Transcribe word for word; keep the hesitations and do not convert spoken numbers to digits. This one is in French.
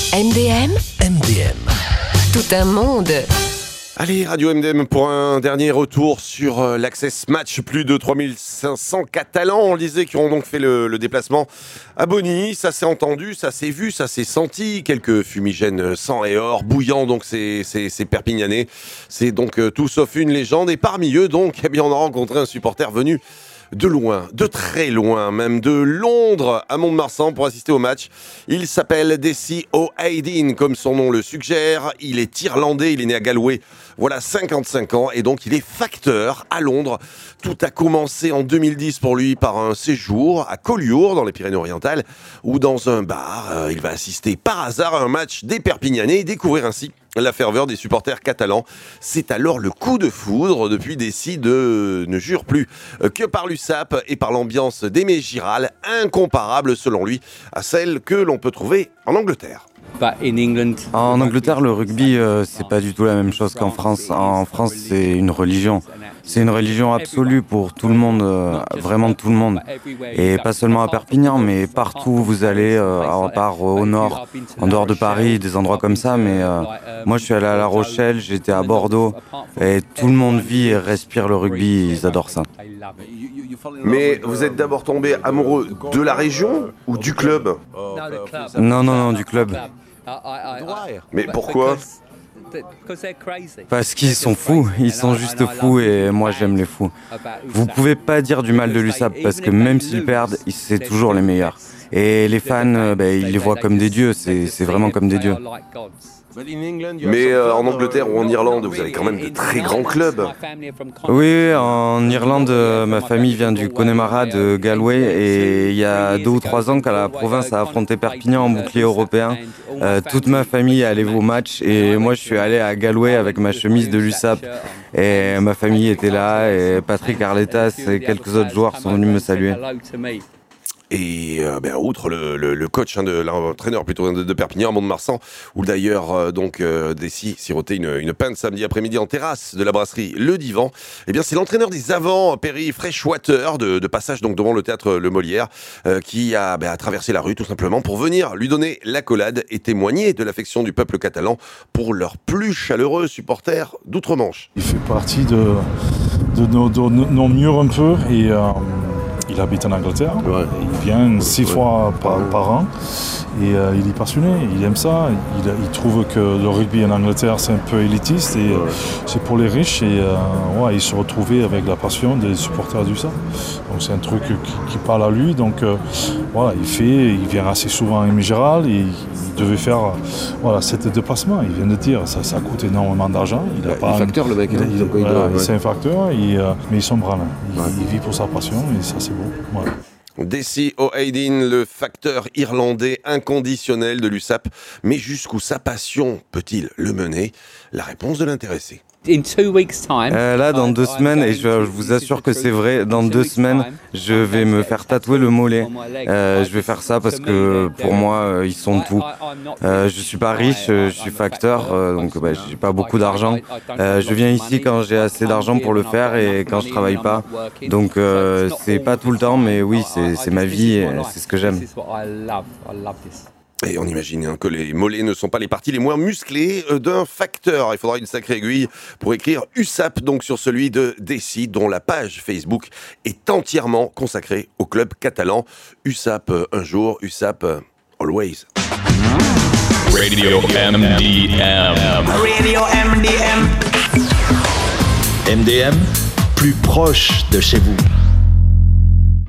M D M, M D M. tout un monde. Allez, Radio M D M pour un dernier retour sur euh, l'Access Match. Plus de trois mille cinq cents Catalans, on le disait, qui ont donc fait le, le déplacement à Bonny. Ça s'est entendu, ça s'est vu, ça s'est senti. Quelques fumigènes sang et or, bouillant donc ces, ces, ces Perpignanais. C'est donc euh, tout sauf une légende. Et parmi eux, donc, eh bien, on a rencontré un supporter venu de loin, de très loin, même de Londres à Mont-de-Marsan pour assister au match. Il s'appelle Desi O'Haydin, comme son nom le suggère. Il est irlandais, il est né à Galway, voilà cinquante-cinq ans, et donc il est facteur à Londres. Tout a commencé en deux mille dix pour lui par un séjour à Collioure, dans les Pyrénées-Orientales, où dans un bar, euh, il va assister par hasard à un match des Perpignanais et découvrir ainsi la ferveur des supporters catalans. C'est alors le coup de foudre. Depuis, Desi de... ne jure plus que par l'U S A P et par l'ambiance d'Aimé Giral, incomparable selon lui à celle que l'on peut trouver en Angleterre. En Angleterre, le rugby, euh, c'est pas du tout la même chose qu'en France. En France, c'est une religion. C'est une religion absolue pour tout le monde, euh, vraiment tout le monde. Et pas seulement à Perpignan, mais partout où vous allez, euh, à part au nord, en dehors de Paris, des endroits comme ça. Mais euh, moi, je suis allé à La Rochelle, j'étais à Bordeaux, et tout le monde vit et respire le rugby, ils adorent ça. Mais vous êtes d'abord tombé amoureux de la région ou du club ? Non, non, non, du club. Mais pourquoi ? Parce qu'ils sont fous, ils sont juste fous et moi j'aime les fous. Vous pouvez pas dire du mal de l'U S A P parce que même s'ils perdent, c'est toujours les meilleurs. Et les fans, ben, ils les voient comme des dieux, c'est, c'est vraiment comme des dieux. Mais euh, en Angleterre ou en Irlande, vous avez quand même de très grands clubs. Oui, en Irlande, ma famille vient du Connemara de Galway et il y a deux ou trois ans, quand la province a affronté Perpignan en bouclier européen, euh, toute ma famille est allée au match et moi je suis allé à Galway avec ma chemise de l'U S A P et ma famille était là et Patrick Arletas et quelques autres joueurs sont venus me saluer. Et euh, ben, outre le, le, le coach, hein, de, l'entraîneur plutôt de, de Perpignan, Mont-de-Marsan, où d'ailleurs euh, donc euh, Desi sirotait une, une pinte samedi après-midi en terrasse de la brasserie Le Divan. Eh bien, c'est l'entraîneur des avants, Perry Freshwater, de, de passage donc devant le théâtre Le Molière, euh, qui a, ben, a traversé la rue tout simplement pour venir lui donner l'accolade et témoigner de l'affection du peuple catalan pour leurs plus chaleureux supporters d'outre-Manche. Il fait partie de, de, nos, de nos murs un peu et euh... il habite en Angleterre, ouais. Il vient six ouais. fois par, par an et euh, il est passionné, il aime ça. Il, il trouve que le rugby en Angleterre c'est un peu élitiste et ouais. c'est pour les riches et euh, ouais, il se retrouvait avec la passion des supporters du S A. Donc c'est un truc qui, qui parle à lui. Donc euh, voilà, il fait, il vient assez souvent à Aimé Giral et il devait faire voilà, cet déplacement. Il vient de dire ça, ça coûte énormément d'argent. Il a ouais, pas un facteur le mec. Il, il, il, voilà, doit, ouais. C'est un facteur, et, euh, mais il s'en branle. Il, ouais. il vit pour sa passion et ça c'est beau. Voilà. Desi O'Haydin, le facteur irlandais inconditionnel de l'U S A P. Mais jusqu'où sa passion peut-il le mener ? La réponse de l'intéressé. Euh, là, dans deux semaines, et je, je vous assure que c'est vrai, dans deux semaines, je vais me faire tatouer le mollet. Euh, je vais faire ça parce que pour moi, euh, ils sont tout. Euh, je suis pas riche, je suis facteur, euh, donc bah, j'ai pas beaucoup d'argent. Euh, je viens ici quand j'ai assez d'argent pour le faire et quand je travaille pas. Donc euh, c'est pas tout le temps, mais oui, c'est, c'est ma vie et c'est ce que j'aime. Et on imagine hein, que les mollets ne sont pas les parties les moins musclées euh, d'un facteur. Il faudra une sacrée aiguille pour écrire U S A P, donc sur celui de Desi, dont la page Facebook est entièrement consacrée au club catalan. U S A P euh, un jour, U S A P euh, always. Radio M D M. Radio M D M. M D M, plus proche de chez vous.